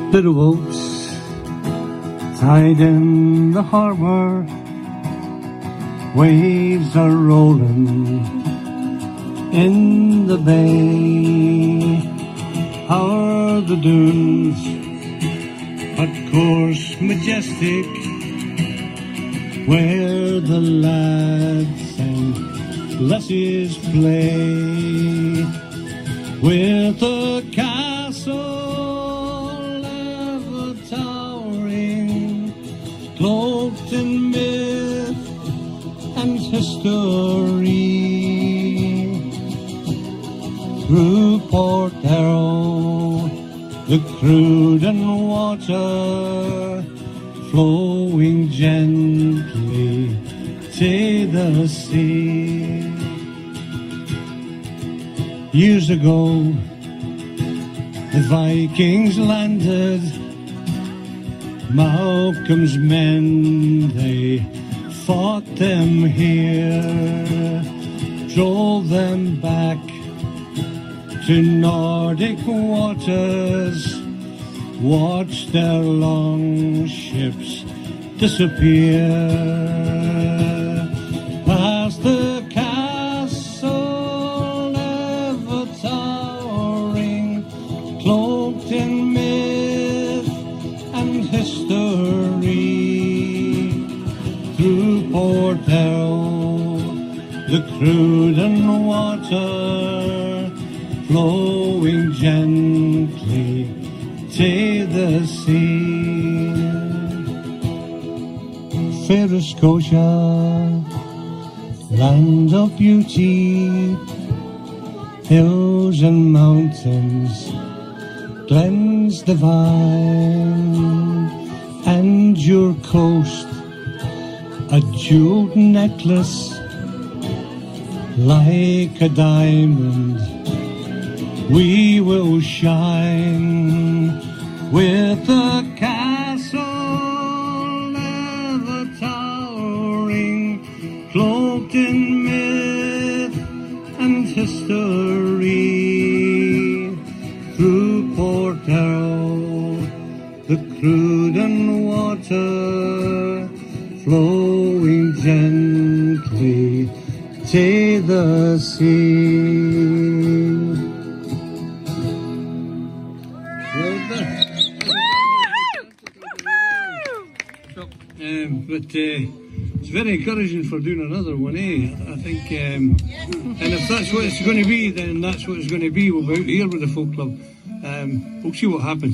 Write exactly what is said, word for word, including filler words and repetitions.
Little boats tied in the harbor, waves are rolling in the bay. O'er the dunes, but course majestic, where the lads and lassies play, with a castle ever towering, cloaked in myth and history. Through Port Arrow, the Cruden water flowing gently to the sea. Years ago, the Vikings landed, Malcolm's men, they fought them here, drove them back to Nordic waters, watched their long ships disappear. Past the castle ever towering, cloaked in myth and history. Through Port Arrow, the Cruden water flowing gently to the sea. Fair Scotia, land of beauty, hills and mountains, glens divine, and your coast, a jeweled necklace like a diamond. We will shine with a castle ever towering, cloaked in myth and history. Through Port Arrow, the Cruden water flowing gently to the sea. Um, but uh, it's very encouraging for doing another one, eh? I think, um, and if that's what it's going to be, then that's what it's going to be. We'll be out here with the folk club. Um, we'll see what happens.